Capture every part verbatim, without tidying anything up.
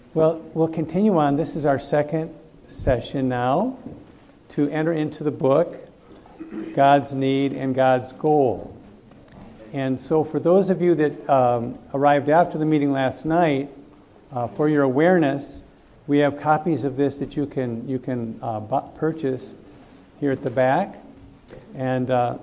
Well, we'll continue on. This is our second session now to enter into the book, God's Need and God's Goal. And so for those of you that um, arrived after the meeting last night, uh, for your awareness, we have copies of this that you can you can uh, bu- purchase here at the back. And uh,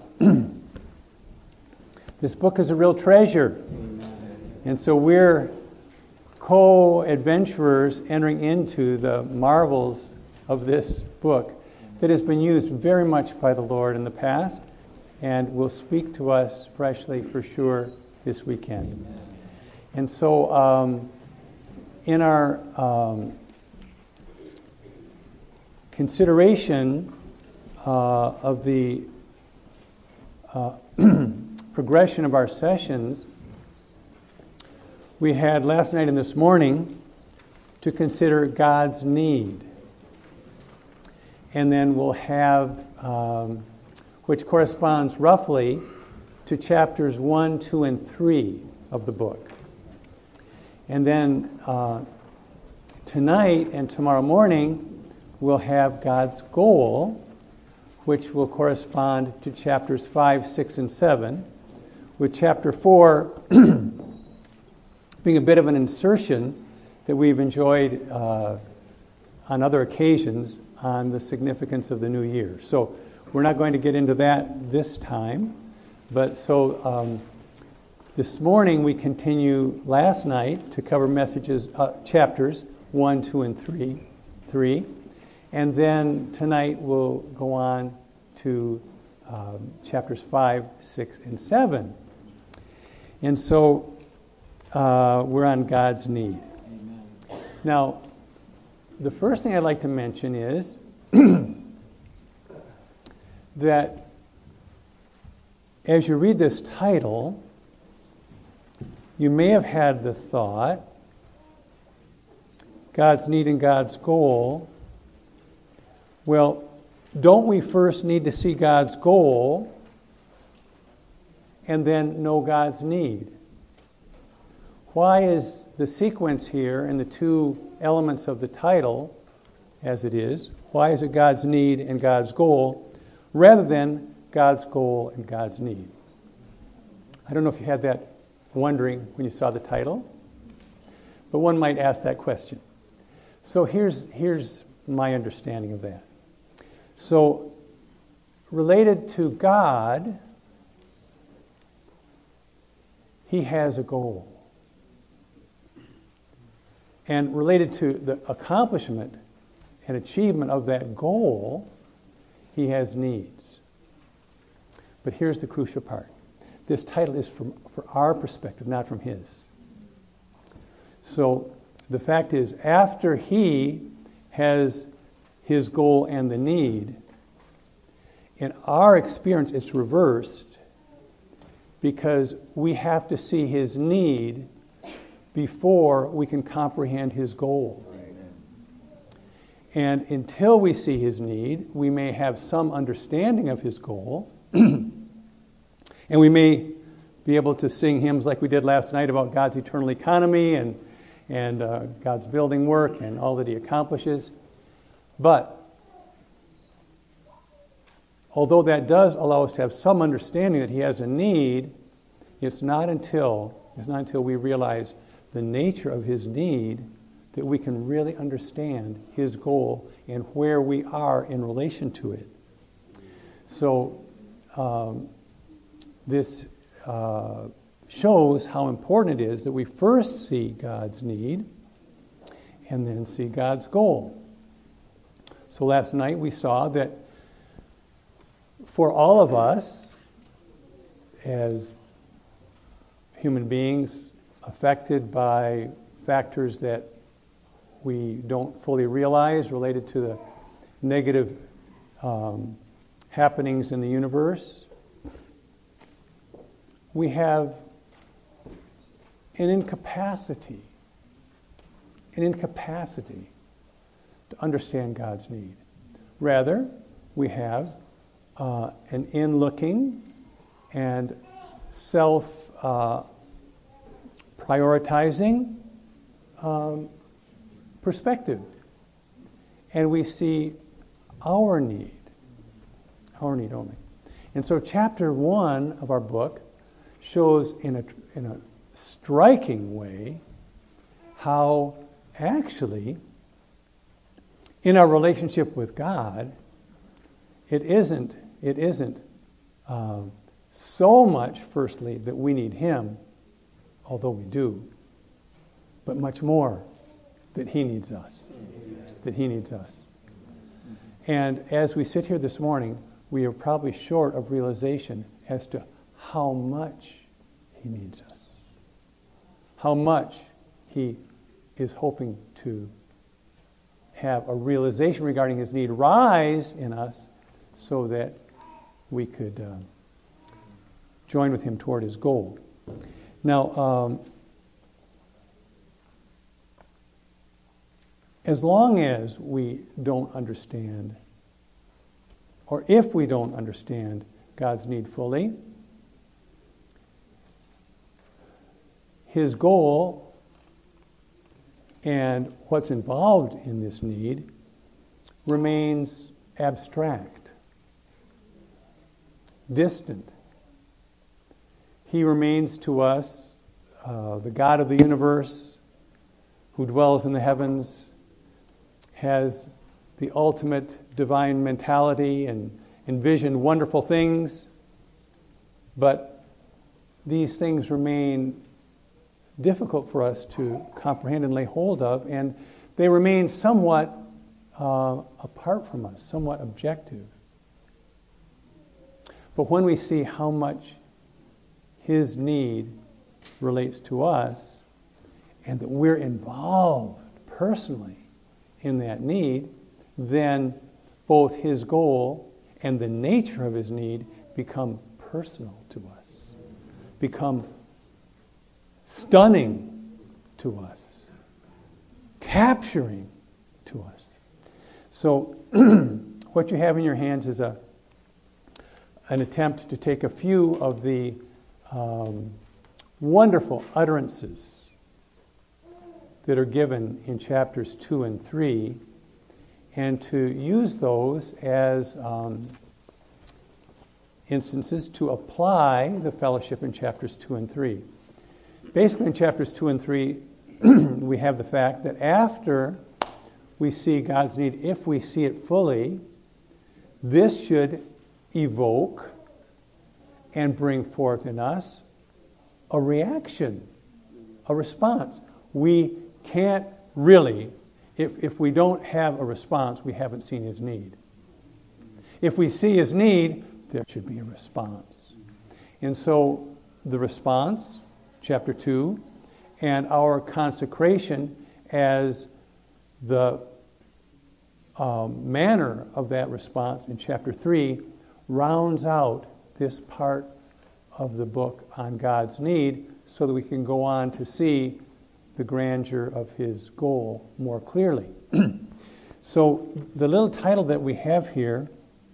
this book is a real treasure. And so we're co-adventurers entering into the marvels of this book that has been used very much by the Lord in the past and will speak to us freshly for sure this weekend. And so um, in our um, consideration uh, of the uh, progression of our sessions, we had last night and this morning to consider God's need. And then we'll have, um, which corresponds roughly to chapters one, two, and three of the book. And then uh, tonight and tomorrow morning, we'll have God's goal, which will correspond to chapters five, six, and seven, with chapter four being a bit of an insertion that we've enjoyed uh, on other occasions on the significance of the new year. So we're not going to get into that this time. But so um, this morning we continue last night to cover messages, uh, chapters one, two, and three, three. And then tonight we'll go on to um, chapters five, six, and seven. And so Uh, we're on God's need. Amen. Now, the first thing I'd like to mention is that as you read this title, you may have had the thought, God's need and God's goal. Well, don't we first need to see God's goal and then know God's need? Why is the sequence here and the two elements of the title, as it is, why is it God's need and God's goal, rather than God's goal and God's need? I don't know if you had that wondering when you saw the title, but one might ask that question. So here's, here's my understanding of that. So, related to God, He has a goal. And related to the accomplishment and achievement of that goal, He has needs. But here's the crucial part. This title is from for our perspective, not from His. So the fact is, after He has His goal and the need, in our experience it's reversed because we have to see His need before we can comprehend His goal. And until we see His need, we may have some understanding of His goal, and we may be able to sing hymns like we did last night about God's eternal economy and, and uh, God's building work and all that He accomplishes. But although that does allow us to have some understanding that He has a need, it's not until it's not until we realize the nature of His need that we can really understand His goal and where we are in relation to it. So um, this uh, shows how important it is that we first see God's need and then see God's goal. So last night we saw that for all of us as human beings affected by factors that we don't fully realize related to the negative um, happenings in the universe, we have an incapacity, an incapacity to understand God's need. Rather, we have uh, an in-looking and self uh, prioritizing um, perspective. And we see our need, our need only. And so chapter one of our book shows in a, in a striking way how actually in our relationship with God, it isn't, it isn't um, so much, firstly, that we need Him, although we do, but much more that He needs us, that He needs us. And as we sit here this morning, we are probably short of realization as to how much He needs us, how much He is hoping to have a realization regarding His need rise in us so that we could uh, join with Him toward His goal. Now, um, as long as we don't understand, or if we don't understand God's need fully, His goal and what's involved in this need remains abstract, distant. He remains to us uh, the God of the universe who dwells in the heavens, has the ultimate divine mentality and envisioned wonderful things, but these things remain difficult for us to comprehend and lay hold of, and they remain somewhat uh, apart from us, somewhat objective. But when we see how much His need relates to us, and that we're involved personally in that need, then both His goal and the nature of His need become personal to us, become stunning to us, capturing to us. So what you have in your hands is a an attempt to take a few of the um, wonderful utterances that are given in chapters two and three, and to use those as um, instances to apply the fellowship in chapters two and three. Basically, in chapters two and three, we have the fact that after we see God's need, if we see it fully, this should evoke and bring forth in us a reaction, a response. We can't really, if, if we don't have a response, we haven't seen His need. If we see His need, there should be a response. And so the response, chapter two, and our consecration as the um, manner of that response in chapter three rounds out this part of the book on God's need so that we can go on to see the grandeur of His goal more clearly. So the little title that we have here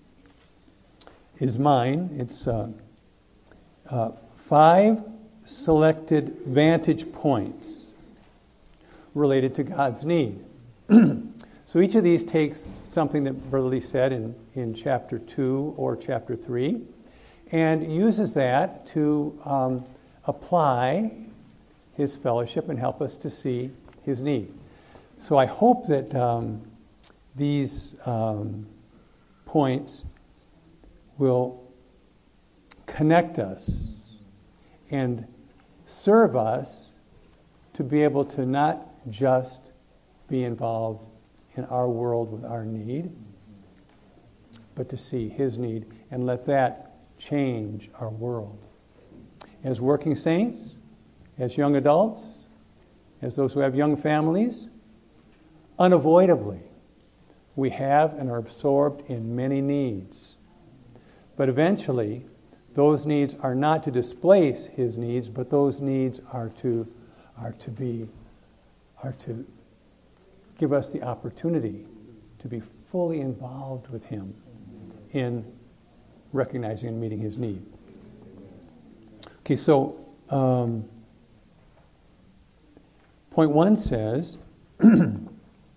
is mine. It's uh, uh, Five Selected Vantage Points Related to God's Need. So each of these takes something that Brother Lee said in, in chapter two or chapter three and uses that to um, apply His fellowship and help us to see His need. So I hope that um, these um, points will connect us and serve us to be able to not just be involved in our world with our need, but to see His need and let that change our world. As working saints, as young adults, as those who have young families, unavoidably, we have and are absorbed in many needs. But eventually, those needs are not to displace His needs, but those needs are to are to be are to give us the opportunity to be fully involved with Him in recognizing and meeting His need. Okay, so um, point one says,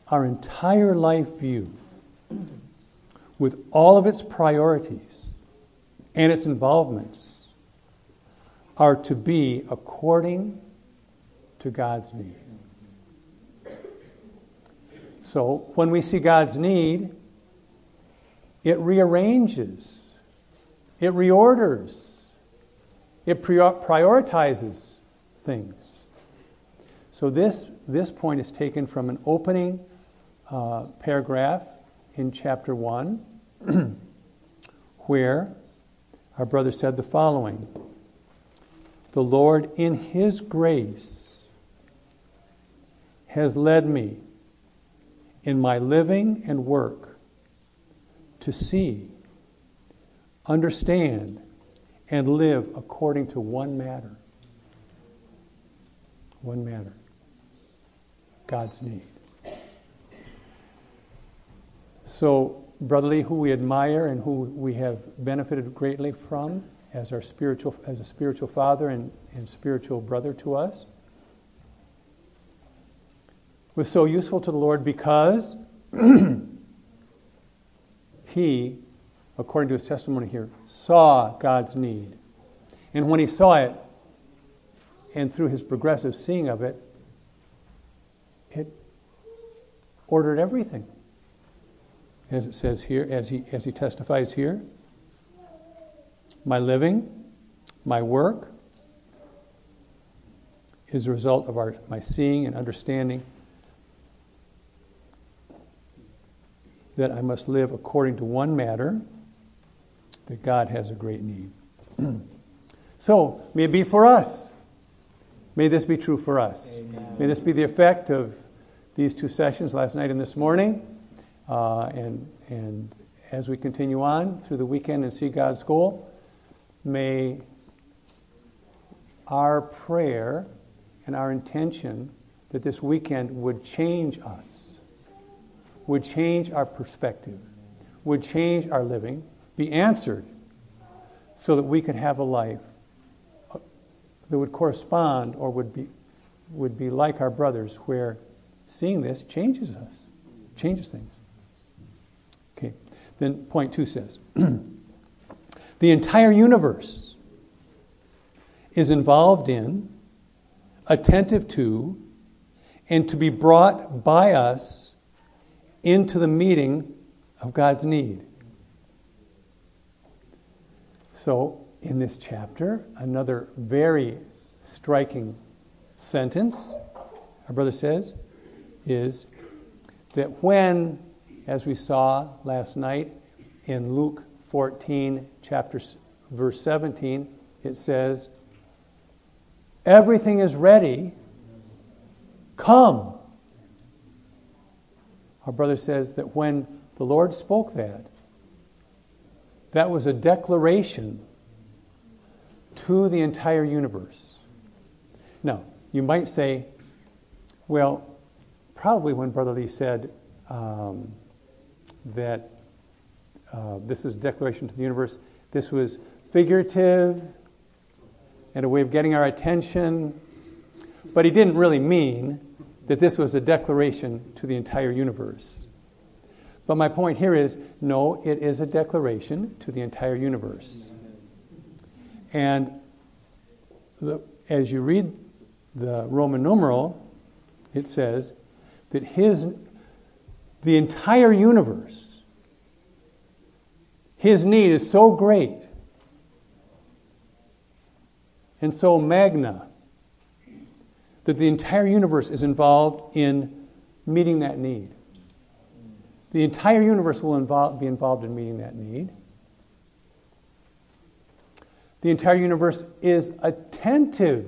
our entire life view, with all of its priorities and its involvements, are to be according to God's need. So when we see God's need, it rearranges, it reorders, it prioritizes things. So this this point is taken from an opening uh, paragraph in chapter one, where our brother said the following: "The Lord, in His grace, has led me in my living and work to see, understand, and live according to one matter." One matter. God's need. So, Brother Lee, who we admire and who we have benefited greatly from as our spiritual, as a spiritual father and, and spiritual brother to us, was so useful to the Lord because he, according to his testimony here, saw God's need. And when he saw it, and through his progressive seeing of it, it ordered everything. As it says here, as he as he testifies here, my living, my work is a result of our my seeing and understanding that I must live according to one matter, that God has a great need. So, may it be for us. May this be true for us. Amen. May this be the effect of these two sessions, last night and this morning. Uh, and, and as we continue on through the weekend and see God's goal, may our prayer and our intention that this weekend would change us, would change our perspective, would change our living, be answered so that we could have a life that would correspond or would be would be like our brothers, where seeing this changes us, changes things. Okay. Then point two says, the entire universe is involved in, attentive to, and to be brought by us into the meeting of God's need. So, in this chapter, another very striking sentence, our brother says, is that when, as we saw last night in Luke fourteen, chapter verse seventeen, it says, everything is ready, come. Our brother says that when the Lord spoke that, that was a declaration to the entire universe. Now, you might say, well, probably when Brother Lee said um, that uh, this is a declaration to the universe, this was figurative and a way of getting our attention, but he didn't really mean that this was a declaration to the entire universe. But my point here is, no, it is a declaration to the entire universe. And the, as you read the Roman numeral, it says that his, the entire universe, his need is so great and so magna that the entire universe is involved in meeting that need. The entire universe will involve, be involved in meeting that need. The entire universe is attentive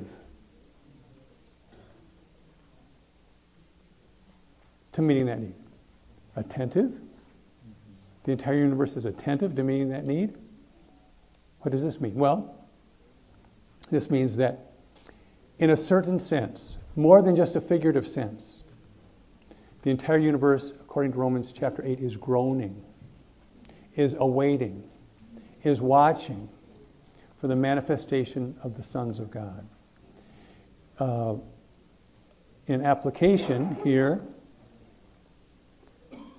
to meeting that need. Attentive? The entire universe is attentive to meeting that need? What does this mean? Well, this means that in a certain sense, more than just a figurative sense, the entire universe, according to Romans chapter eight, is groaning, is awaiting, is watching for the manifestation of the sons of God. Uh, in application here,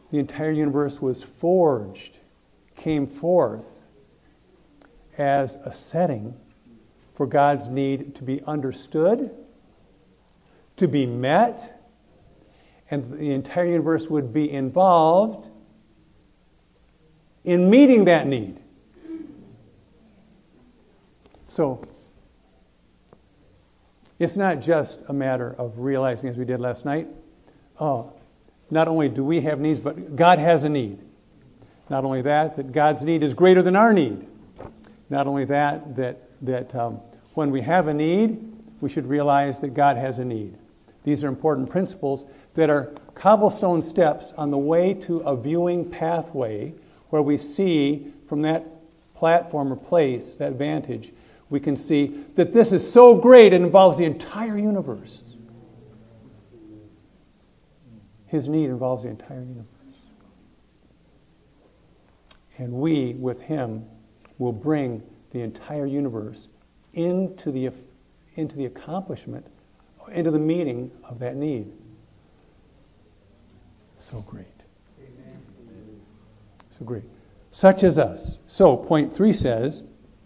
the entire universe was forged, came forth as a setting for God's need to be understood, to be met, and the entire universe would be involved in meeting that need. So, it's not just a matter of realizing, as we did last night, oh, not only do we have needs, but God has a need. Not only that, that God's need is greater than our need. Not only that, that, that um, when we have a need, we should realize that God has a need. These are important principles that are cobblestone steps on the way to a viewing pathway where we see from that platform or place, that vantage, we can see that this is so great it involves the entire universe. His need involves the entire universe. And we, with Him, will bring the entire universe into the into the accomplishment, into the meeting of that need. So great. So great. Such as us. So, point three says,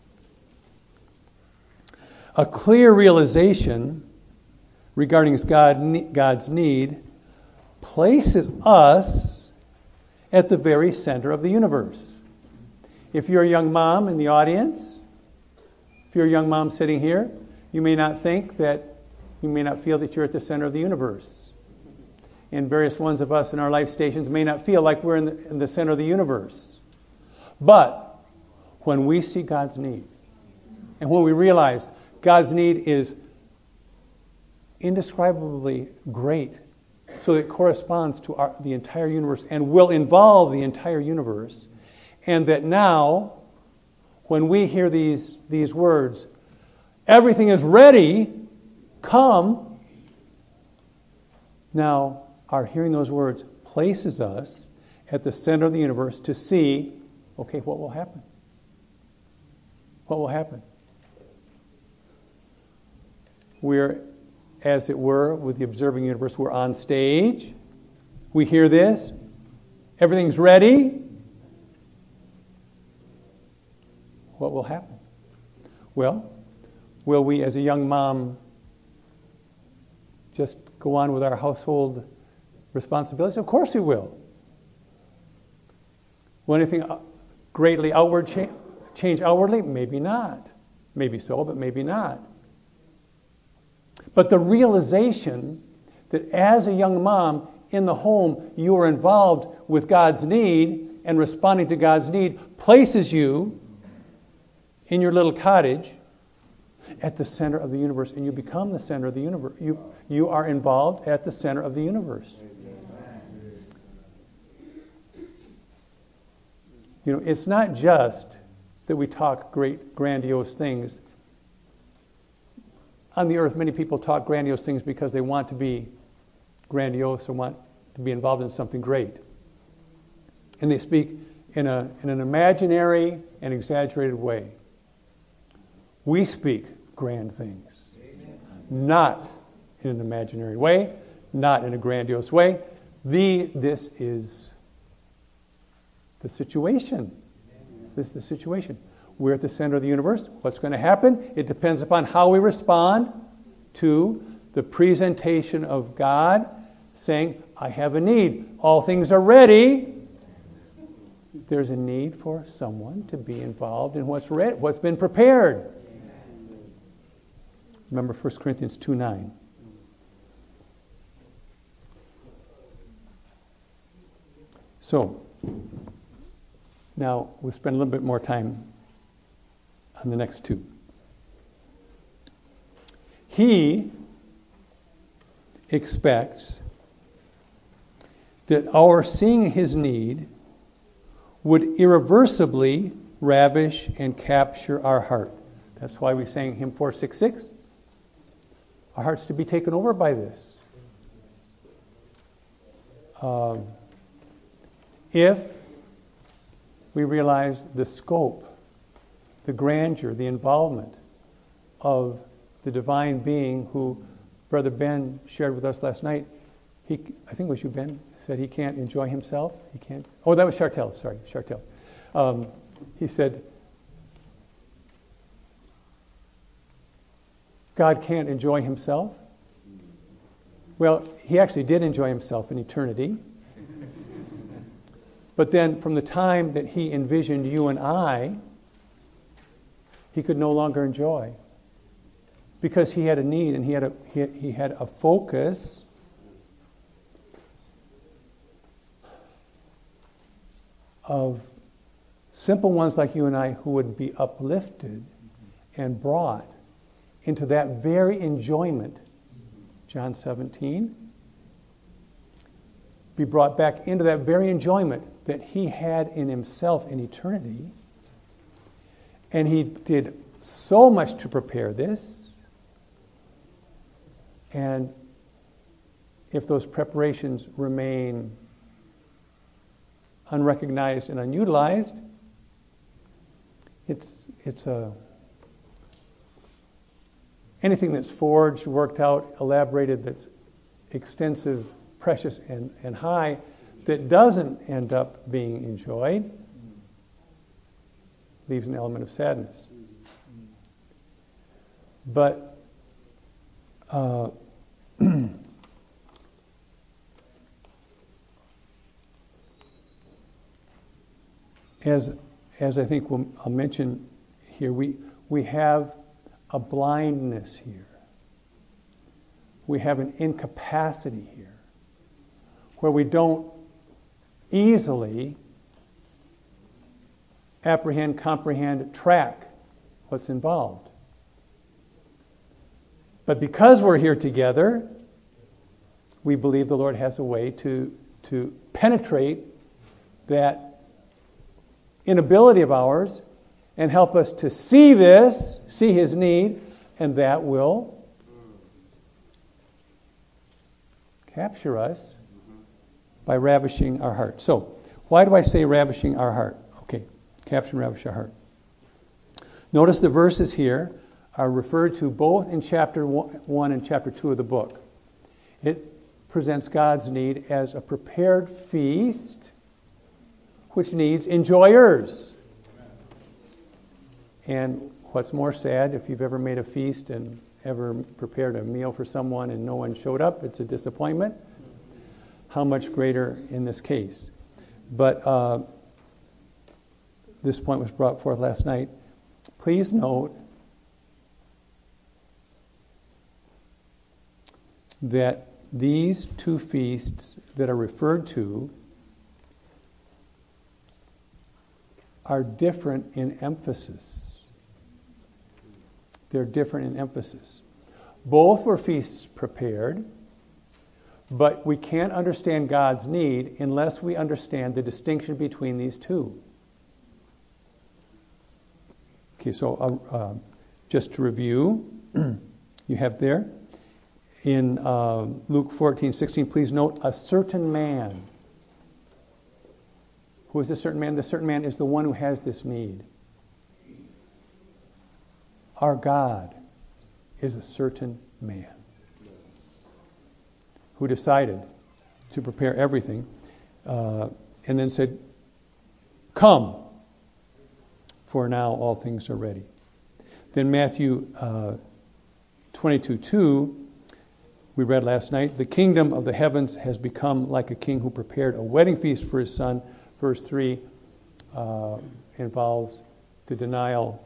a clear realization regarding God, God's need places us at the very center of the universe. If you're a young mom in the audience, if you're a young mom sitting here, you may not think that, you may not feel that you're at the center of the universe. And various ones of us in our life stations may not feel like we're in the, in the center of the universe. But when we see God's need, and when we realize God's need is indescribably great, so it corresponds to our, the entire universe and will involve the entire universe, and that now, when we hear these, these words, everything is ready, come, now our hearing those words places us at the center of the universe to see, okay, what will happen? What will happen? We're, as it were, with the observing universe, we're on stage. We hear this. Everything's ready. What will happen? Well, will we, as a young mom, just go on with our household responsibilities? Of course we will. Will anything greatly outward cha- change outwardly? Maybe not. Maybe so, but maybe not. But the realization that as a young mom in the home, you are involved with God's need and responding to God's need places you in your little cottage at the center of the universe, and you become the center of the universe. You, you are involved at the center of the universe. You know, it's not just that we talk great, grandiose things. On the earth, many people talk grandiose things because they want to be grandiose or want to be involved in something great. And they speak in, a, in an imaginary and exaggerated way. We speak grand things. Not in an imaginary way, not in a grandiose way. The, this is the situation. This is the situation. We're at the center of the universe. What's going to happen? It depends upon how we respond to the presentation of God saying, I have a need. All things are ready. There's a need for someone to be involved in what's ready, what's been prepared. Remember First Corinthians two nine. So, now we'll spend a little bit more time on the next two. He expects that our seeing his need would irreversibly ravish and capture our heart. That's why we sang hymn four sixty-six. Our heart's to be taken over by this. Um, if we realize the scope, the grandeur, the involvement of the divine being who Brother Ben shared with us last night, he, I think it was you, Ben, said he can't enjoy himself. He can't. Oh, that was Chartel. Sorry, Chartel. Um, he said, God can't enjoy himself. Well, he actually did enjoy himself in eternity. But then from the time that he envisioned you and I, he could no longer enjoy. Because he had a need and he had a, he, he had a focus of simple ones like you and I who would be uplifted and brought into that very enjoyment. John seventeen. Be brought back into that very enjoyment that he had in himself in eternity. And he did so much to prepare this. And if those preparations remain unrecognized and unutilized, it's it's a anything that's forged, worked out, elaborated, that's extensive, precious, and, and high, that doesn't end up being enjoyed, leaves an element of sadness. But uh, as as I think we'll, I'll mention here, we we have a blindness here. We have an incapacity here, where we don't easily apprehend, comprehend, track what's involved. But because we're here together, we believe the Lord has a way to, to penetrate that inability of ours and help us to see this, see his need, and that will capture us by ravishing our heart. So, why do I say ravishing our heart? Okay, capture and ravish our heart. Notice the verses here are referred to both in chapter one and chapter two of the book. It presents God's need as a prepared feast which needs enjoyers. And what's more sad, if you've ever made a feast and ever prepared a meal for someone and no one showed up, it's a disappointment. How much greater in this case? But uh, this point was brought forth last night. Please note that these two feasts that are referred to are different in emphasis. They're different in emphasis. Both were feasts prepared, but we can't understand God's need unless we understand the distinction between these two. Okay, so uh, uh, just to review, you have there in uh, Luke fourteen sixteen, please note, a certain man. Who is this certain man? The certain man is the one who has this need. Our God is a certain man who decided to prepare everything uh, and then said, come, for now all things are ready. Then Matthew uh, twenty-two two, we read last night, the kingdom of the heavens has become like a king who prepared a wedding feast for his son. Verse three uh, involves the denial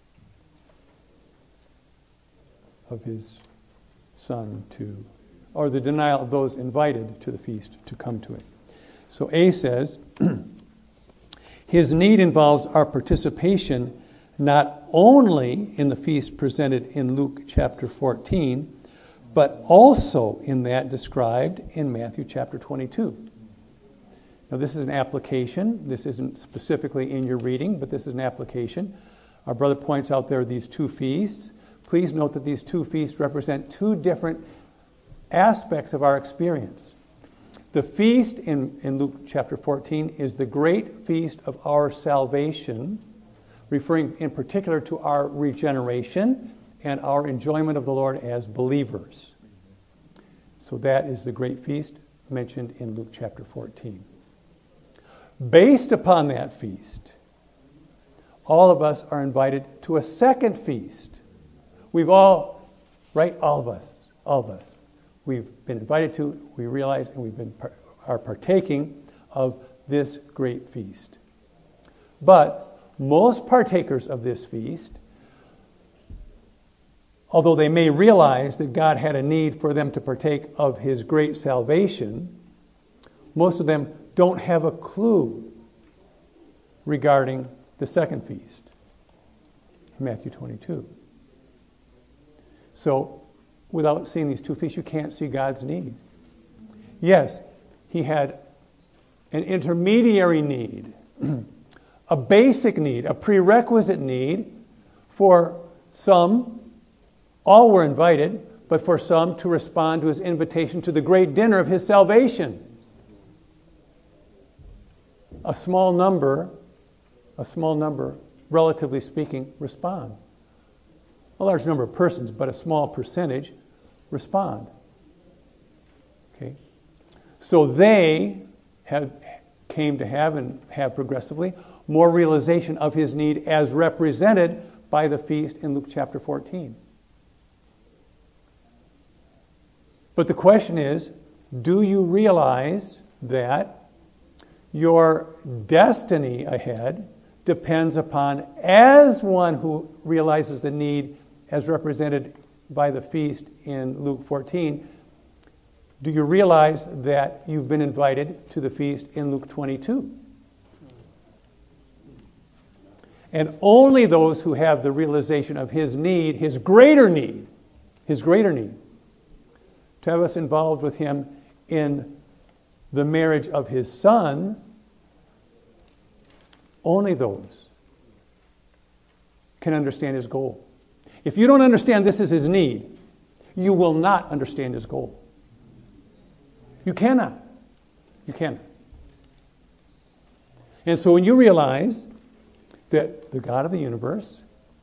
of his son to, or the denial of those invited to the feast to come to it. So A says, his need involves our participation not only in the feast presented in Luke chapter fourteen, but also in that described in Matthew chapter twenty-two. Now this is an application. This isn't specifically in your reading, but this is an application. Our brother points out there these two feasts. Please note that these two feasts represent two different aspects of our experience. The feast in, in Luke chapter fourteen is the great feast of our salvation, referring in particular to our regeneration and our enjoyment of the Lord as believers. So that is the great feast mentioned in Luke chapter fourteen. Based upon that feast, all of us are invited to a second feast. We've all, right, all of us, all of us, we've been invited to, we realize, and we've been are partaking of this great feast. But most partakers of this feast, although they may realize that God had a need for them to partake of his great salvation, most of them don't have a clue regarding the second feast, Matthew twenty-two. So, without seeing these two feasts, you can't see God's need. Yes, he had an intermediary need, a basic need, a prerequisite need for some. All were invited, but for some to respond to his invitation to the great dinner of his salvation. A small number, a small number, relatively speaking, respond. A large number of persons, but a small percentage respond. Okay? So they have came to have and have progressively more realization of his need as represented by the feast in Luke chapter fourteen. But the question is, do you realize that your destiny ahead depends upon, as one who realizes the need as represented by the feast in Luke fourteen, do you realize that you've been invited to the feast in Luke twenty-two? And only those who have the realization of his need, his greater need, his greater need, to have us involved with him in the marriage of his son, only those can understand his goal. If you don't understand this is his need, you will not understand his goal. You cannot. You cannot. And so when you realize that the God of the universe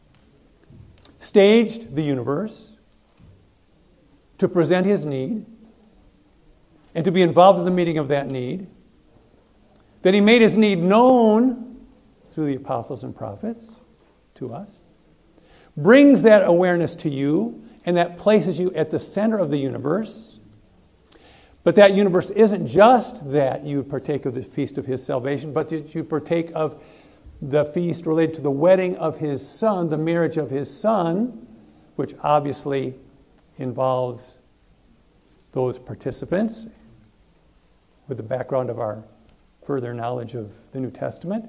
staged the universe to present his need and to be involved in the meeting of that need, that he made his need known through the apostles and prophets to us, brings that awareness to you, and that places you at the center of the universe. But that universe isn't just that you partake of the feast of his salvation, but that you partake of the feast related to the wedding of his son, the marriage of his son, which obviously involves those participants with the background of our further knowledge of the New Testament.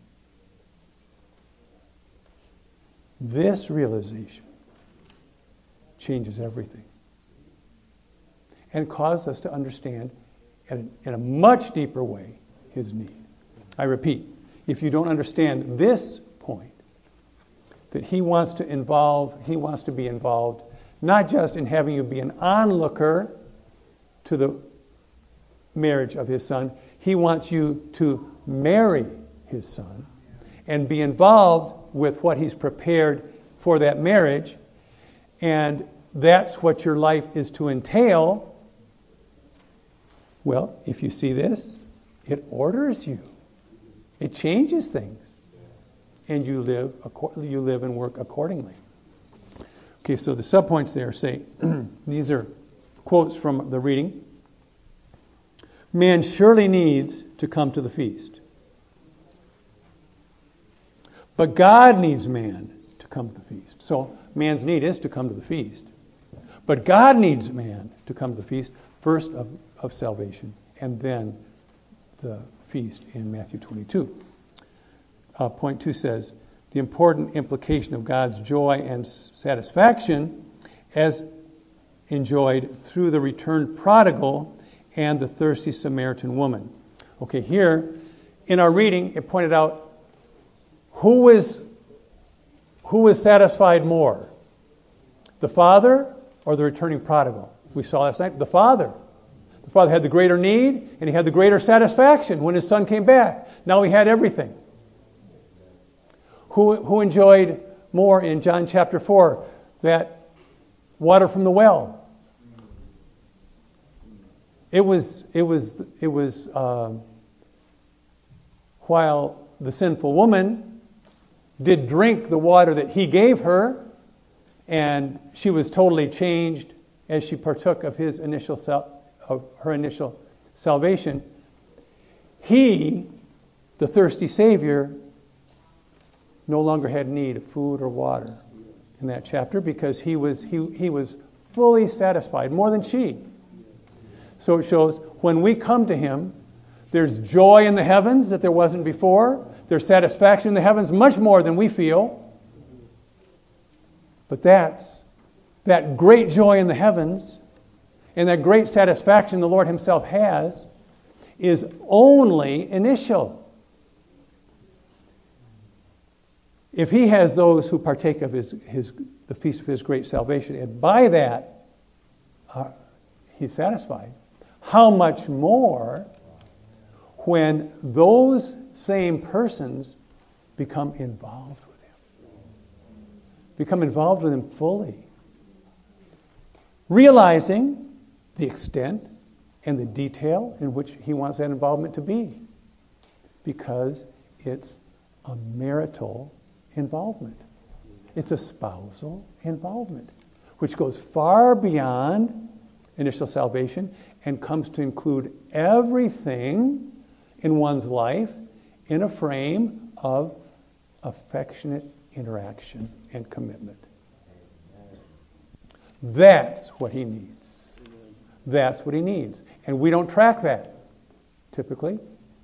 This realization changes everything and causes us to understand in a, in a much deeper way his need. I repeat, if you don't understand this point, that he wants to involve, he wants to be involved, not just in having you be an onlooker to the marriage of his son, he wants you to marry his son and be involved with what he's prepared for that marriage, and that's what your life is to entail. Well, if you see this, it orders you. It changes things. And you live you live and work accordingly. Okay, so the subpoints there say, these are quotes from the reading. Man surely needs to come to the feast. But God needs man to come to the feast. So man's need is to come to the feast. But God needs man to come to the feast, first of, of salvation, and then the feast in Matthew twenty-two. Uh, point two says, the important implication of God's joy and satisfaction as enjoyed through the returned prodigal and the thirsty Samaritan woman. Okay, here in our reading, it pointed out who is who is satisfied more, the father or the returning prodigal? We saw last night the father. The father had the greater need, and he had the greater satisfaction when his son came back. Now he had everything. Who, who enjoyed more in John chapter four? That water from the well. It was, it was, it was, um, while the sinful woman did drink the water that he gave her, and she was totally changed as she partook of his initial sal- of her initial salvation. He, the thirsty Savior, no longer had need of food or water in that chapter because he was he he was fully satisfied, more than she. So it shows when we come to him, there's joy in the heavens that there wasn't before. There's satisfaction in the heavens, much more than we feel. But that's that great joy in the heavens and that great satisfaction the Lord himself has is only initial. If he has those who partake of his, his the feast of his great salvation, and by that uh, he's satisfied, how much more when those same persons become involved with him, become involved with him fully, realizing the extent and the detail in which he wants that involvement to be, because it's a marital involvement. It's a spousal involvement, which goes far beyond initial salvation and comes to include everything in one's life in a frame of affectionate interaction and commitment. That's what he needs. That's what he needs. And we don't track that, typically.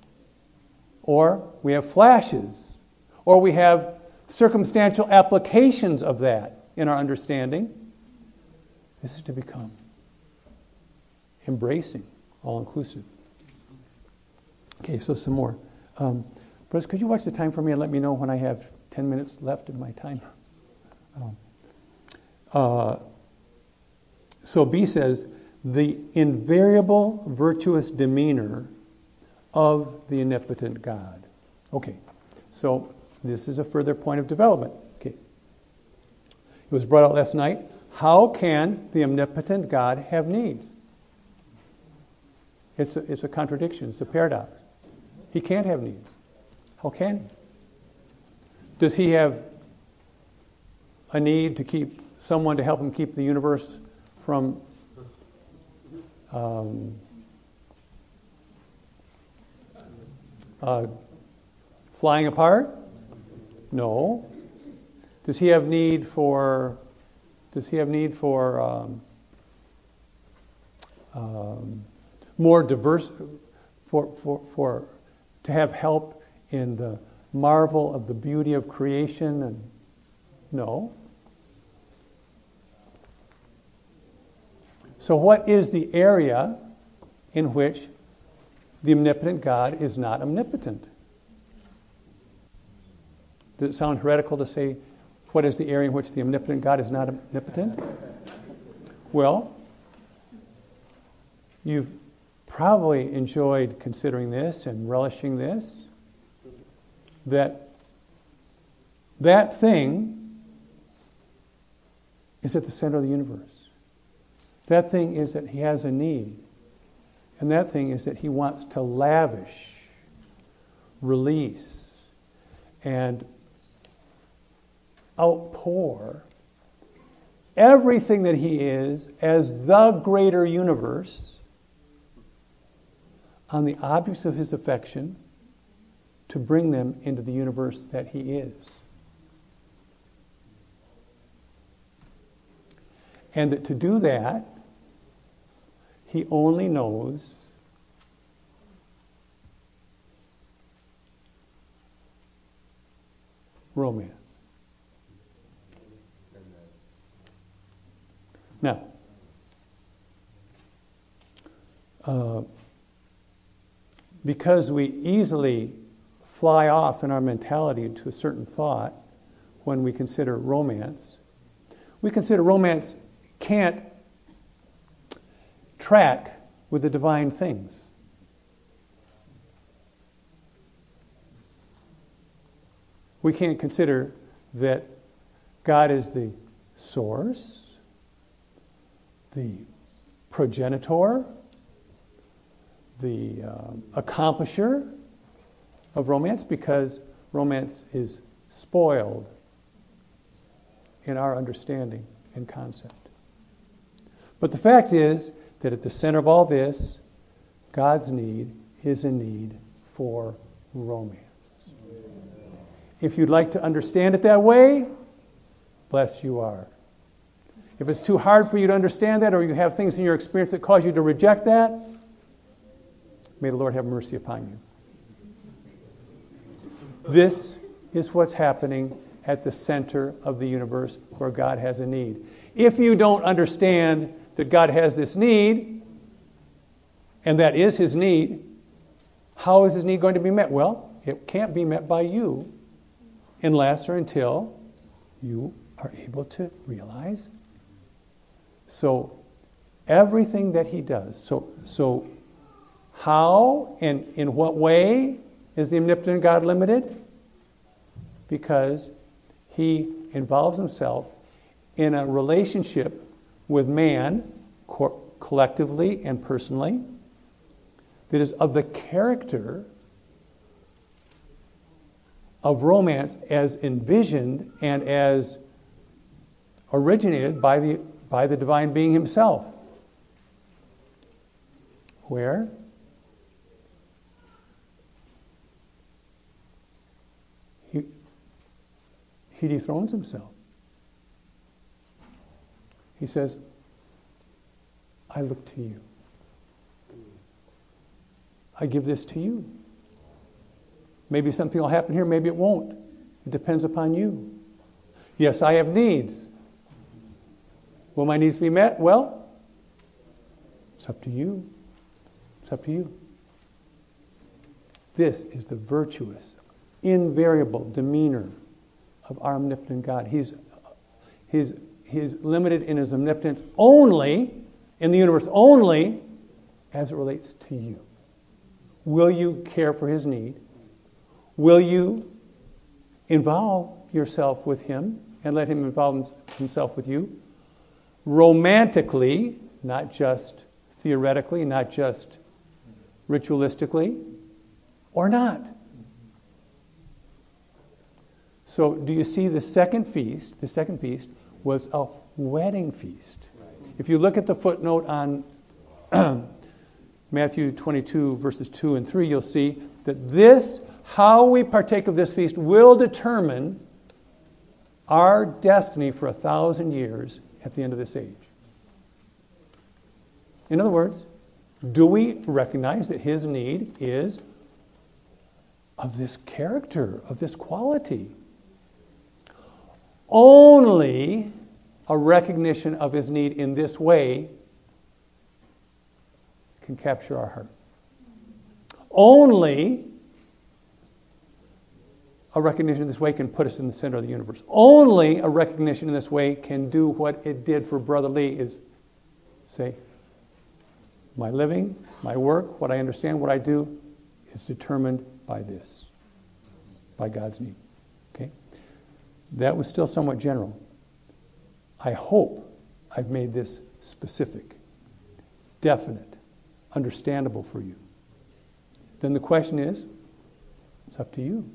Or we have flashes. Or we have circumstantial applications of that in our understanding. This is to become embracing, all-inclusive. Okay, so some more. Um, Bruce, could you watch the time for me and let me know when I have ten minutes left in my time? Um, uh, so B says, the invariable virtuous demeanor of the omnipotent God. Okay, so this is a further point of development. Okay, it was brought out last night. How can the omnipotent God have needs? It's a, it's a contradiction. It's a paradox. He can't have needs. How can he? Does he have a need to keep someone to help him keep the universe from um, uh, flying apart? No. Does he have need for? Does he have need for um, um, more diverse? For for for to have help in the marvel of the beauty of creation? And no. So what is the area in which the omnipotent God is not omnipotent? Does it sound heretical to say, what is the area in which the omnipotent God is not omnipotent? Well, you've probably enjoyed considering this and relishing this, that that thing is at the center of the universe. That thing is that he has a need. And that thing is that he wants to lavish, release, and outpour everything that he is as the greater universe on the objects of his affection to bring them into the universe that he is. And that to do that, he only knows romance. Now, uh, because we easily fly off in our mentality into a certain thought when we consider romance, we consider romance can't track with the divine things. We can't consider that God is the source, the progenitor, the uh, accomplisher of romance, because romance is spoiled in our understanding and concept. But the fact is that at the center of all this, God's need is a need for romance. If you'd like to understand it that way, bless you are. If it's too hard for you to understand that, or you have things in your experience that cause you to reject that, may the Lord have mercy upon you. This is what's happening at the center of the universe where God has a need. If you don't understand that God has this need, and that is His need, how is His need going to be met? Well, it can't be met by you unless or until you are able to realize. So everything that He does, so so how and in what way is the omnipotent God limited? Because He involves Himself in a relationship with man, co- collectively and personally, that is of the character of romance as envisioned and as originated by the by the divine being Himself. Where? He, he dethrones Himself. He says, I look to you. I give this to you. Maybe something will happen here, maybe it won't. It depends upon you. Yes, I have needs. Will my needs be met? Well, it's up to you. It's up to you. This is the virtuous, invariable demeanor of our omnipotent God. He's, he's, he's limited in His omnipotence only, in the universe only, as it relates to you. Will you care for His need? Will you involve yourself with Him and let Him involve Himself with you? Romantically, not just theoretically, not just ritualistically, or not. So do you see the second feast? The second feast was a wedding feast. If you look at the footnote on Matthew twenty-two, verses two and three, you'll see that this, how we partake of this feast, will determine our destiny for a thousand years at the end of this age. In other words, do we recognize that His need is of this character, of this quality? Only a recognition of His need in this way can capture our heart. Only a recognition in this way can put us in the center of the universe. Only a recognition in this way can do what it did for Brother Lee, is say, my living, my work, what I understand, what I do, is determined by this, by God's need. Okay? That was still somewhat general. I hope I've made this specific, definite, understandable for you. Then the question is, it's up to you.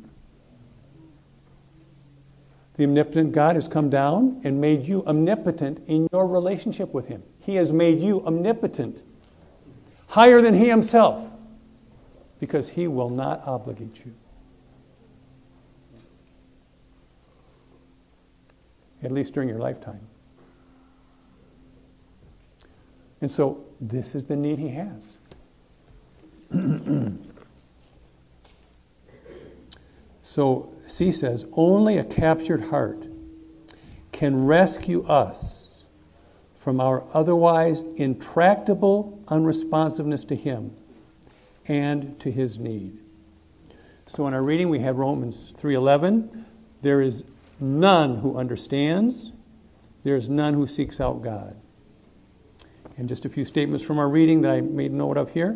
The omnipotent God has come down and made you omnipotent in your relationship with Him. He has made you omnipotent, higher than He Himself, because He will not obligate you. At least during your lifetime. And so this is the need He has. So C says, only a captured heart can rescue us from our otherwise intractable unresponsiveness to Him and to His need. So in our reading we have Romans three eleven. There is none who understands. There is none who seeks out God. And just a few statements from our reading that I made note of here.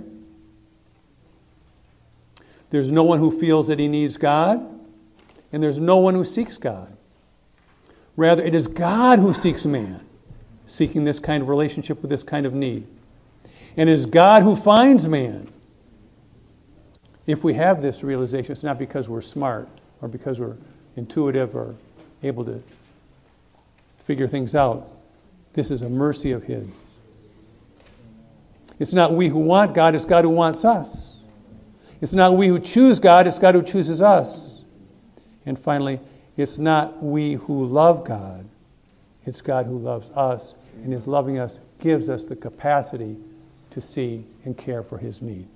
There's no one who feels that he needs God, and there's no one who seeks God. Rather, it is God who seeks man, seeking this kind of relationship with this kind of need. And it is God who finds man, If we have this realization, it's not because we're smart or because we're intuitive or able to figure things out. This is a mercy of His. It's not we who want God, it's God who wants us. It's not we who choose God, it's God who chooses us. And finally, it's not we who love God, it's God who loves us, and His loving us gives us the capacity to see and care for His need.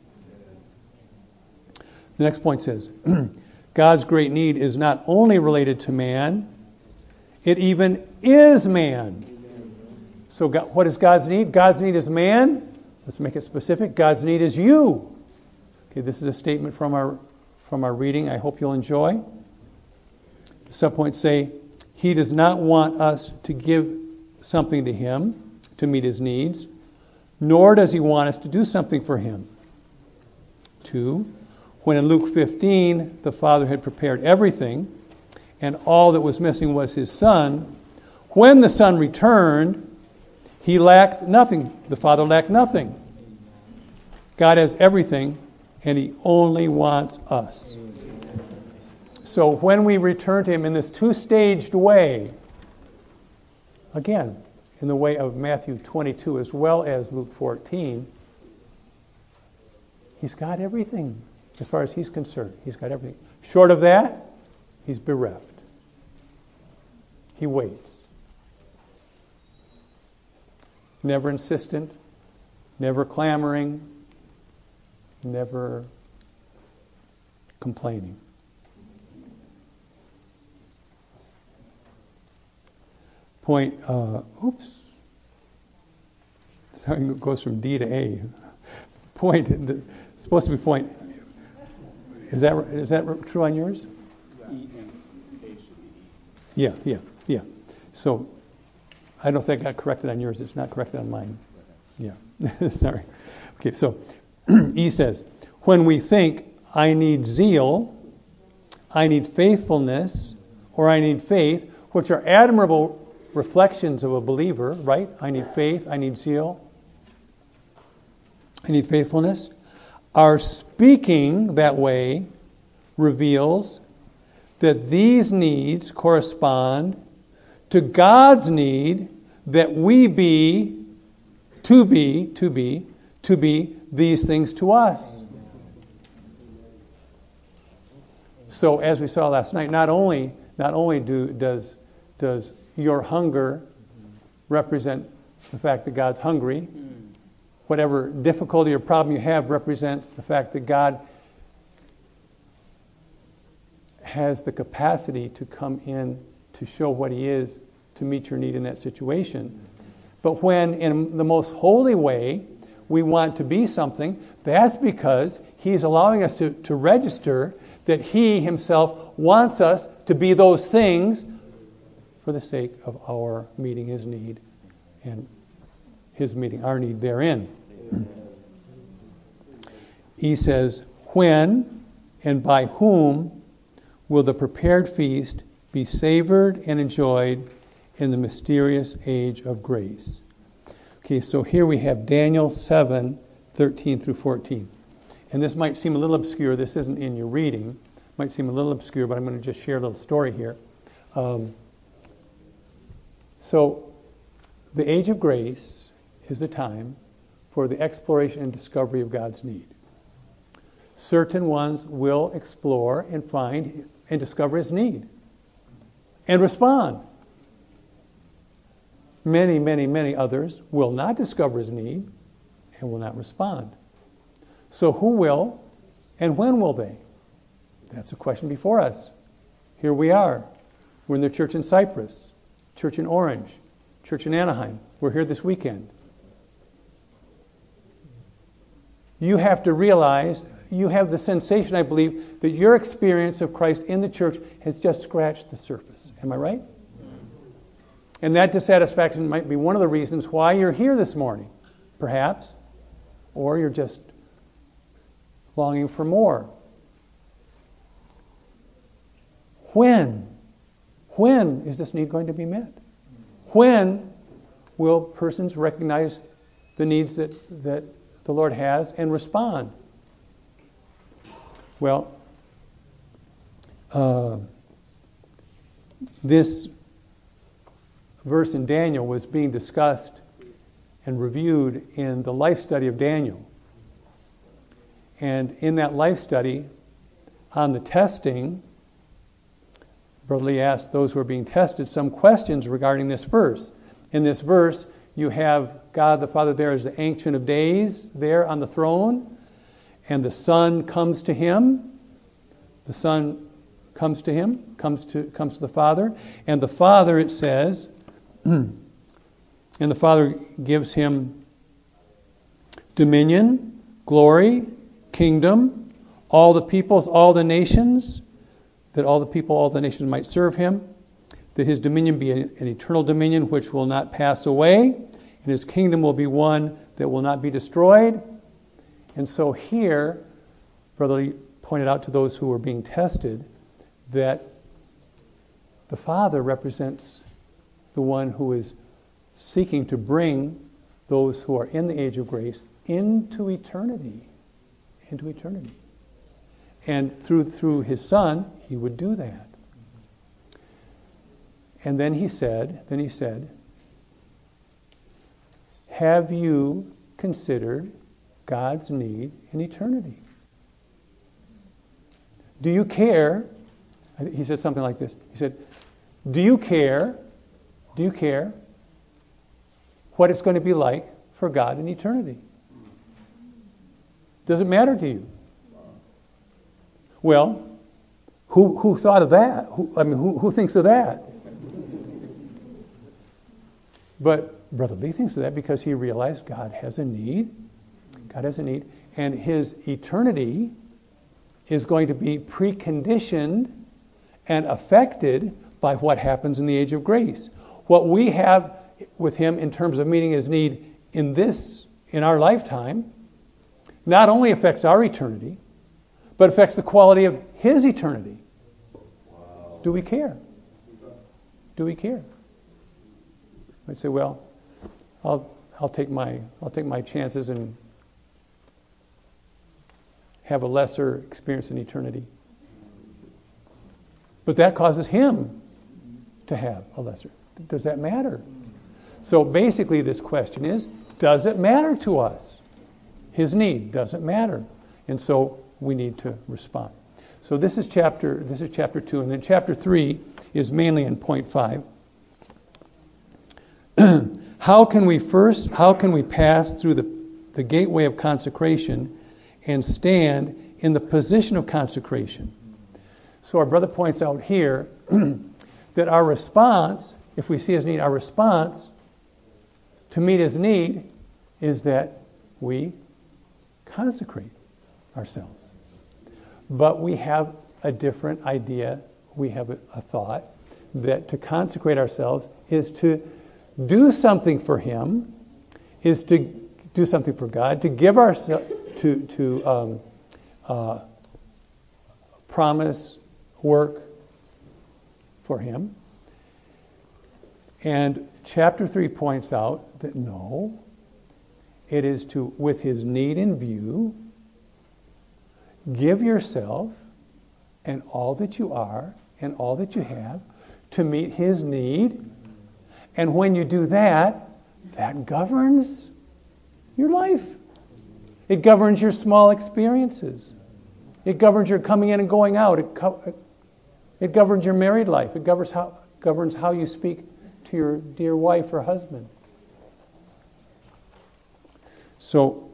The next point says, God's great need is not only related to man, it even is man. So God, what is God's need? God's need is man. Let's make it specific. God's need is you. Okay, this is a statement from our from our reading. I hope you'll enjoy. The subpoints say, He does not want us to give something to Him to meet His needs, nor does He want us to do something for Him. Two, when in Luke fifteen, the Father had prepared everything, and all that was missing was His Son, when the Son returned, He lacked nothing. The Father lacked nothing. God has everything, and He only wants us. So when we return to Him in this two-staged way, again, in the way of Matthew twenty-two as well as Luke fourteen, He's got everything as far as He's concerned. He's got everything. Short of that, He's bereft. He waits. Never insistent, never clamoring, never complaining. Point, uh, oops. So it goes from D to A. Point, the, it's supposed to be point. Is that is that true on yours? Yeah, yeah, yeah. So I don't think I got corrected on yours. It's not corrected on mine. Yeah. Sorry. Okay, so E says, when we think I need zeal, I need faithfulness, or I need faith, which are admirable reflections of a believer, right? I need faith, I need zeal, I need faithfulness. Our speaking that way reveals that these needs correspond to God's need that we be, to be, to be, to be these things to us. So as we saw last night, not only not only do does does your hunger represent the fact that God's hungry, whatever difficulty or problem you have represents the fact that God has the capacity to come in to show what He is, to meet your need in that situation. But when in the most holy way we want to be something, that's because He's allowing us to, to register that He Himself wants us to be those things for the sake of our meeting His need and His meeting our need therein. He says, when and by whom will the prepared feast be savored and enjoyed in the mysterious age of grace? Okay, so here we have Daniel seven, thirteen through fourteen. And this might seem a little obscure. This isn't in your reading. It might seem a little obscure, but I'm going to just share a little story here. Um, so the age of grace is the time for the exploration and discovery of God's need. Certain ones will explore and find and discover His need and respond. Many, many, many others will not discover His need and will not respond. So who will and when will they? That's a question before us. Here we are. We're in the church in Cyprus, church in Orange, church in Anaheim. We're here this weekend. You have to realize, you have the sensation, I believe, that your experience of Christ in the church has just scratched the surface. Am I right? And that dissatisfaction might be one of the reasons why you're here this morning, perhaps, or you're just longing for more. When? When is this need going to be met? When will persons recognize the needs that, that the Lord has and respond? Well, uh, this verse in Daniel was being discussed and reviewed in the life study of Daniel. And in that life study, on the testing, Brother Lee asked those who are being tested some questions regarding this verse. In this verse, you have God the Father there as the Ancient of Days there on the throne, and the Son comes to him. The Son comes to him, comes to comes to the Father, and the Father, it says, and the Father gives him dominion, glory, kingdom, all the peoples, all the nations, that all the people, all the nations might serve him, that his dominion be an, an eternal dominion which will not pass away, and his kingdom will be one that will not be destroyed. And so here, Brother Lee pointed out to those who were being tested that the Father represents the one who is seeking to bring those who are in the age of grace into eternity. Into eternity. And through through his Son, he would do that. And then he said, then he said, have you considered God's need in eternity? Do you care? He said something like this. He said, do you care? Do you care what it's going to be like for God in eternity? Does it matter to you? Well, who who thought of that? Who, I mean, who who thinks of that? But Brother Lee thinks of that because he realized God has a need. God has a need, and his eternity is going to be preconditioned and affected by what happens in the age of grace. What we have with him in terms of meeting his need in this, in our lifetime, not only affects our eternity, but affects the quality of his eternity. Wow. Do we care? Do we care? I'd say, well, I'll I'll take my I'll take my chances and have a lesser experience in eternity. But that causes him to have a lesser. Does that matter? So basically this question is, does it matter to us? His need doesn't matter. And so we need to respond. So this is chapter this is chapter two, and then chapter three is mainly in point five. How can we first how can we pass through the, the gateway of consecration and stand in the position of consecration? So our brother points out here that our response, if we see his need, our response to meet his need is that we consecrate ourselves. But we have a different idea, we have a, a thought that to consecrate ourselves is to do something for him, is to do something for God, to give ourselves, to, to um, uh, promise work for him. And chapter three points out that no, it is to, with his need in view, give yourself and all that you are and all that you have to meet his need. And when you do that, that governs your life. It governs your small experiences. It governs your coming in and going out. It, co- it governs your married life. It governs how, governs how you speak to your dear wife or husband. So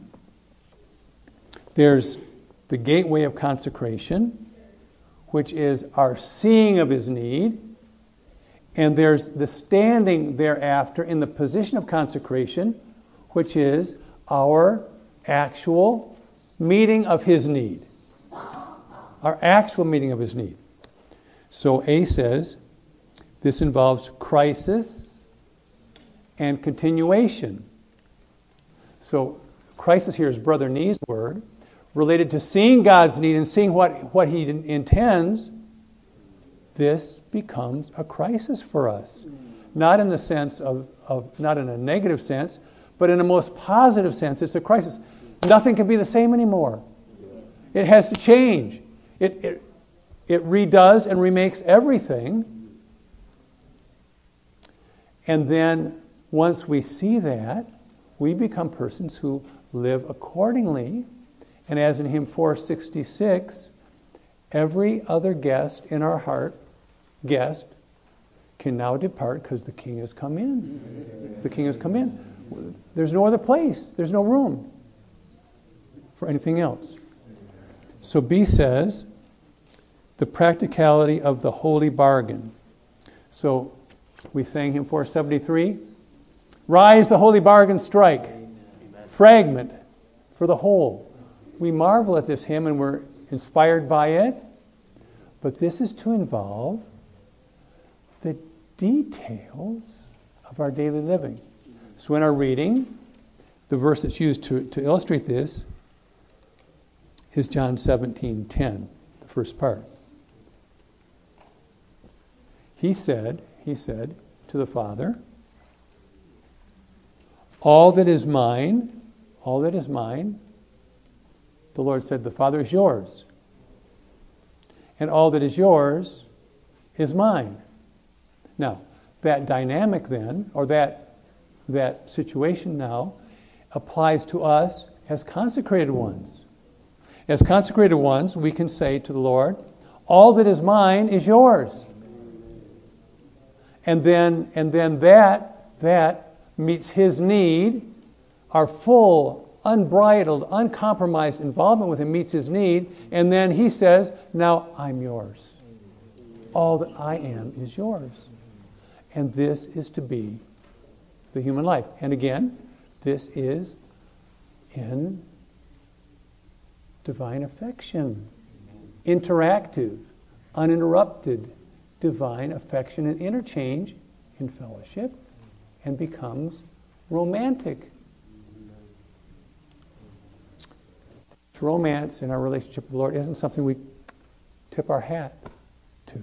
there's the gateway of consecration, which is our seeing of his need. And there's the standing thereafter in the position of consecration, which is our actual meeting of his need. Our actual meeting of his need. So A says this involves crisis and continuation. So crisis here is Brother Nee's word, related to seeing God's need and seeing what, what he intends. This becomes a crisis for us. Not in the sense of, of, not in a negative sense, but in a most positive sense. It's a crisis. Nothing can be the same anymore. It has to change. It, it, it redoes and remakes everything. And then once we see that, we become persons who live accordingly. And as in hymn four sixty-six, every other guest in our heart, guest, can now depart because the King has come in. The King has come in. There's no other place. There's no room for anything else. So B says, the practicality of the holy bargain. So we sang hymn four seventy-three. Rise, the holy bargain, strike. Amen. Fragment for the whole. We marvel at this hymn and we're inspired by it. But this is to involve the details of our daily living. So in our reading, the verse that's used to, to illustrate this is John seventeen ten, the first part. He said, he said to the Father, all that is mine, all that is mine, the Lord said, the Father is yours. And all that is yours is mine. Now, that dynamic then, or that that situation now, applies to us as consecrated ones. As consecrated ones, we can say to the Lord, all that is mine is yours. And then and then that that meets his need, our full, unbridled, uncompromised involvement with him meets his need, and then he says, now I'm yours. All that I am is yours. And this is to be the human life. And again, this is in divine affection, interactive, uninterrupted divine affection and interchange in fellowship, and becomes romantic. Romance in our relationship with the Lord isn't something we tip our hat to.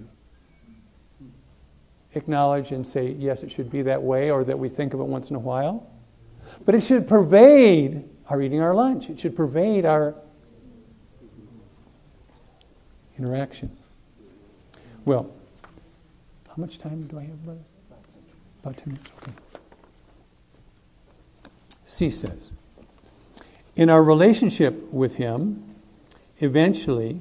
Acknowledge and say, yes, it should be that way, or that we think of it once in a while. But it should pervade our eating our lunch. It should pervade our interaction. Well, how much time do I have, brothers? About two minutes. Okay. C says, in our relationship with him, eventually,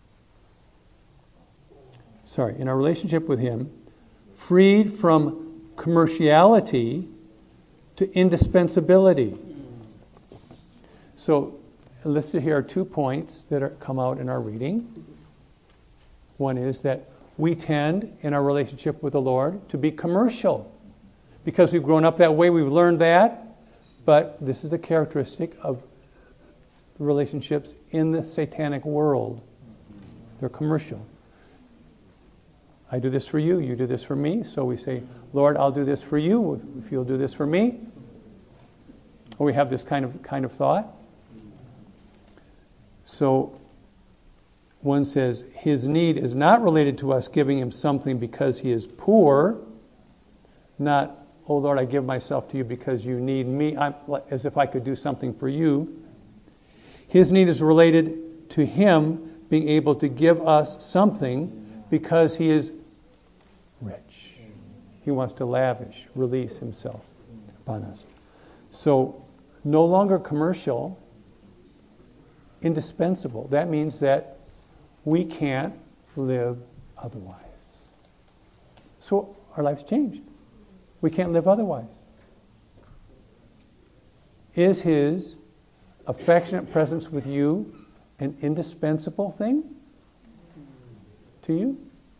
sorry, in our relationship with him, freed from commerciality to indispensability. So listed here are two points that are, come out in our reading. One is that we tend, in our relationship with the Lord, to be commercial. Because we've grown up that way, we've learned that. But this is a characteristic of the relationships in the satanic world. They're commercial. I do this for you, you do this for me. So we say, Lord, I'll do this for you if you'll do this for me. Or we have this kind of kind of thought. So one says, his need is not related to us giving him something because he is poor. Not, oh Lord, I give myself to you because you need me, I'm, as if I could do something for you. His need is related to him being able to give us something because he is rich. He wants to lavish, release himself upon us. So, no longer commercial, indispensable. That means that we can't live otherwise. So, our life's changed. We can't live otherwise. Is his affectionate presence with you an indispensable thing to you?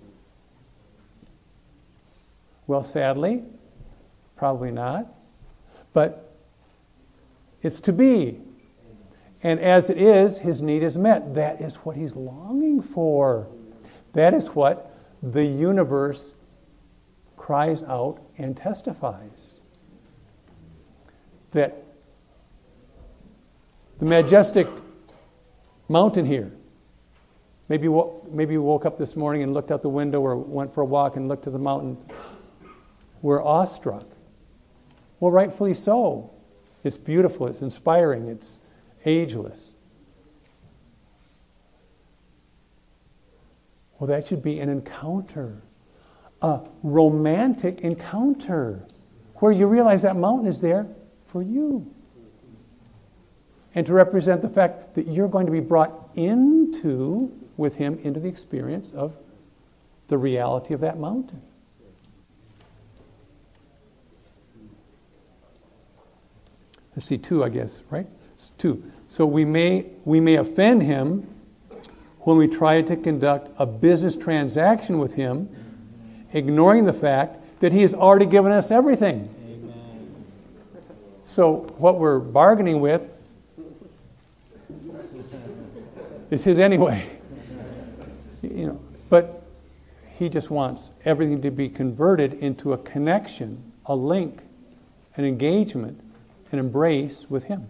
Well, sadly, probably not. But it's to be. And as it is, his need is met. That is what he's longing for. That is what the universe cries out and testifies. That the majestic mountain here, maybe you, maybe you woke up this morning and looked out the window or went for a walk and looked to the mountain. We're awestruck. Well, rightfully so. It's beautiful, it's inspiring, it's ageless. Well, that should be an encounter, a romantic encounter, where you realize that mountain is there for you. And to represent the fact that you're going to be brought into, with him, into the experience of the reality of that mountain. Let's see, two, I guess, right? Two. So we may we may offend him when we try to conduct a business transaction with him, ignoring the fact that he has already given us everything. Amen. So what we're bargaining with is his anyway. You know, but he just wants everything to be converted into a connection, a link, an engagement, an embrace with him.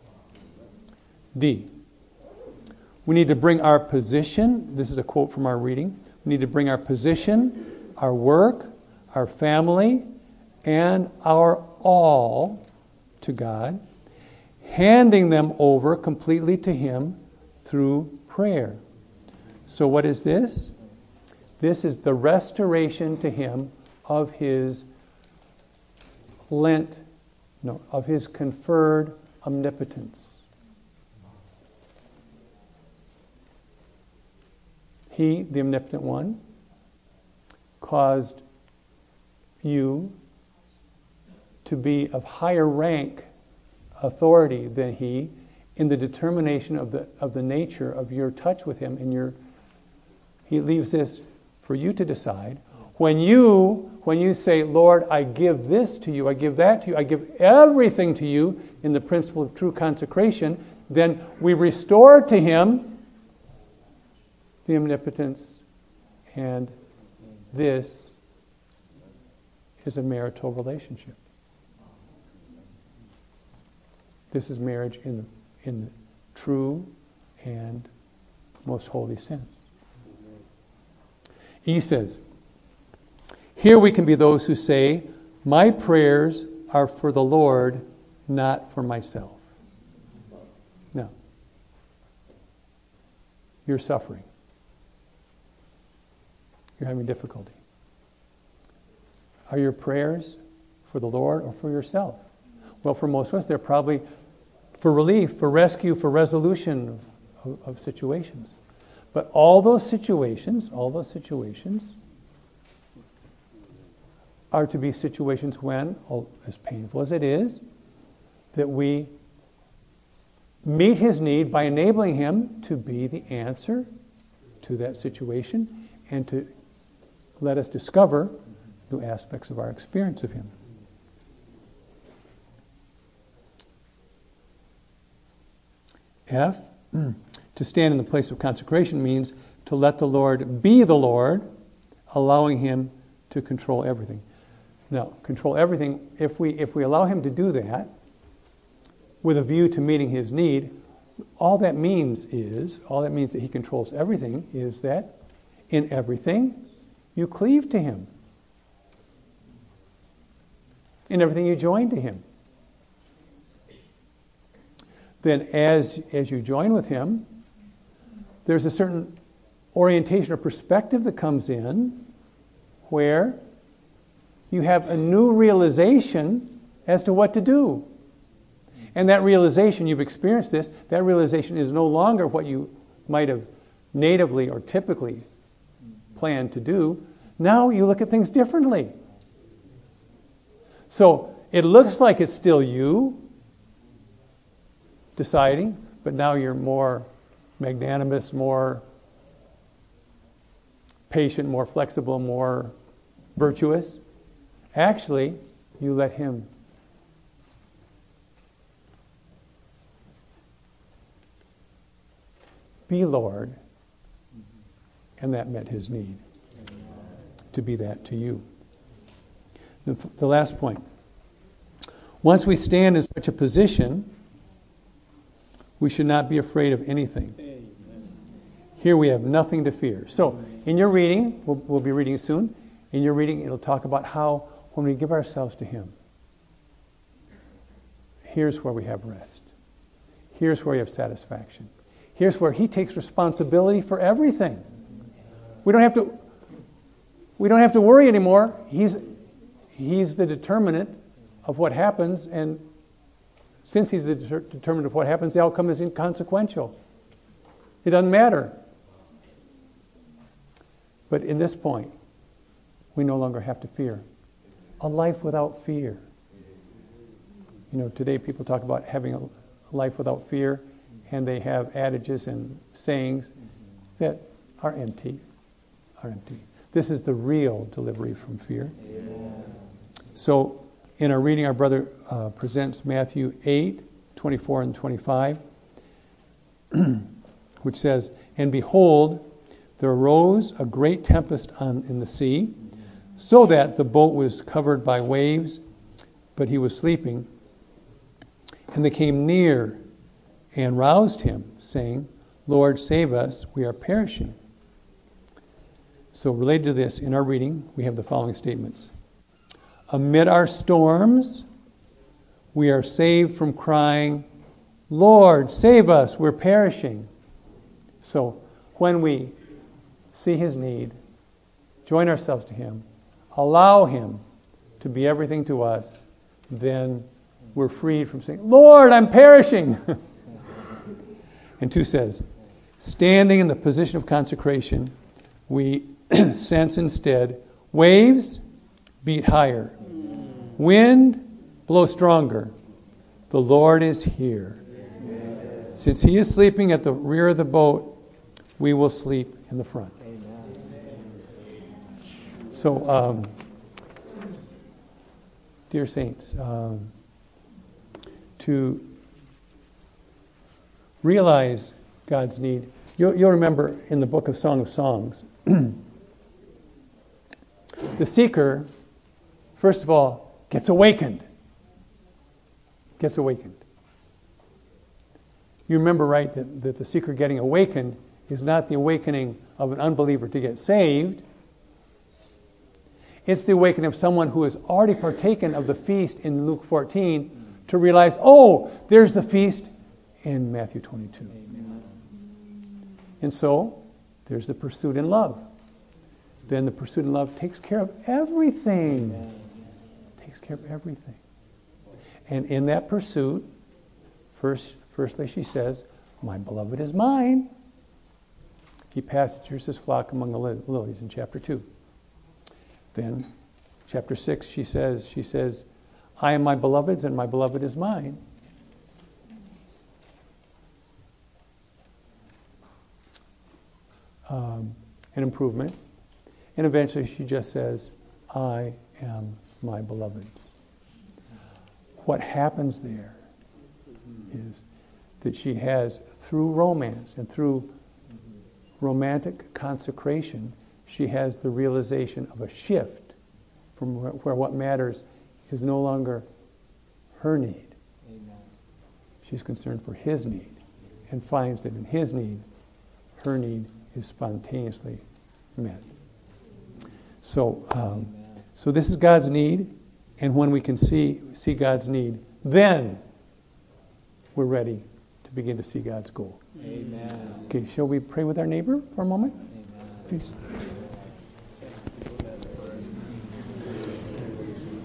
D. We need to bring our position, this is a quote from our reading, we need to bring our position, our work, our family, and our all to God, handing them over completely to him through prayer. So what is this? This is the restoration to him of his lent, no, of his conferred omnipotence. He, the omnipotent one, caused you to be of higher rank, authority than he in the determination of the of the nature of your touch with him. And your he leaves this for you to decide. When you when you say, Lord, I give this to you, I give that to you, I give everything to you in the principle of true consecration, then we restore to him the omnipotence, and this is a marital relationship. This is marriage in the, in the true and most holy sense. E says, here we can be those who say, my prayers are for the Lord, not for myself. No. You're suffering. You're having difficulty. Are your prayers for the Lord or for yourself? Well, for most of us, they're probably for relief, for rescue, for resolution of, of, of situations. But all those situations, all those situations are to be situations when, as painful as it is, that we meet his need by enabling him to be the answer to that situation and to let us discover new aspects of our experience of him. F, to stand in the place of consecration means to let the Lord be the Lord, allowing him to control everything. Now, control everything, if we if we allow him to do that with a view to meeting his need, all that means is, all that means that he controls everything is that in everything you cleave to him. In everything you join to him. Then as as you join with him, there's a certain orientation or perspective that comes in where you have a new realization as to what to do. And that realization, you've experienced this, that realization is no longer what you might have natively or typically planned to do. Now you look at things differently. So it looks like it's still you deciding, but now you're more magnanimous, more patient, more flexible, more virtuous. Actually, you let him be Lord, and that met his need to be that to you. The, the last point. Once we stand in such a position, we should not be afraid of anything. Here we have nothing to fear. So, in your reading, we'll, we'll be reading soon, in your reading it'll talk about how when we give ourselves to him, here's where we have rest. Here's where we have satisfaction. Here's where he takes responsibility for everything. We don't have to. We don't have to worry anymore. He's He's the determinant of what happens, and since He's the deter- determinant of what happens, the outcome is inconsequential. It doesn't matter. But in this point, we no longer have to fear. A life without fear. You know, today people talk about having a life without fear, and they have adages and sayings that are empty. Are empty. This is the real delivery from fear. Amen. So, in our reading, our brother uh, presents Matthew eight, twenty-four and twenty-five, which says, "And behold, there arose a great tempest on, in the sea, so that the boat was covered by waves, but he was sleeping. And they came near and roused him, saying, Lord, save us, we are perishing." So related to this, in our reading, we have the following statements. Amid our storms, we are saved from crying, Lord, save us, we're perishing. So when we see his need, join ourselves to him, allow him to be everything to us, then we're freed from saying, Lord, I'm perishing. And two says, standing in the position of consecration, we sense instead, waves beat higher, wind blow stronger. The Lord is here. Amen. Since he is sleeping at the rear of the boat, we will sleep in the front. Amen. So, um, dear saints, um, to realize God's need, you'll, you'll remember in the book of Song of Songs, the seeker, first of all, gets awakened. Gets awakened. You remember, right, that, that the seeker getting awakened is not the awakening of an unbeliever to get saved. It's the awakening of someone who has already partaken of the feast in Luke fourteen to realize, oh, there's the feast in Matthew twenty-two. Amen. And so, there's the pursuit in love. Then the pursuit in love takes care of everything. Amen. Takes care of everything. And in that pursuit, first, firstly she says, my beloved is mine. He pastures his flock among the lilies in chapter two. Then, chapter six, she says, she says, I am my beloved's and my beloved is mine. Um, an improvement. And eventually she just says, I am my beloved. What happens there is that she has, through romance and through romantic consecration, she has the realization of a shift from where, where what matters is no longer her need. Amen. She's concerned for his need and finds that in his need, her need is spontaneously met. So, um, so this is God's need, and when we can see see God's need, then we're ready to begin to see God's goal. Amen. Okay, shall we pray with our neighbor for a moment? Amen. Please.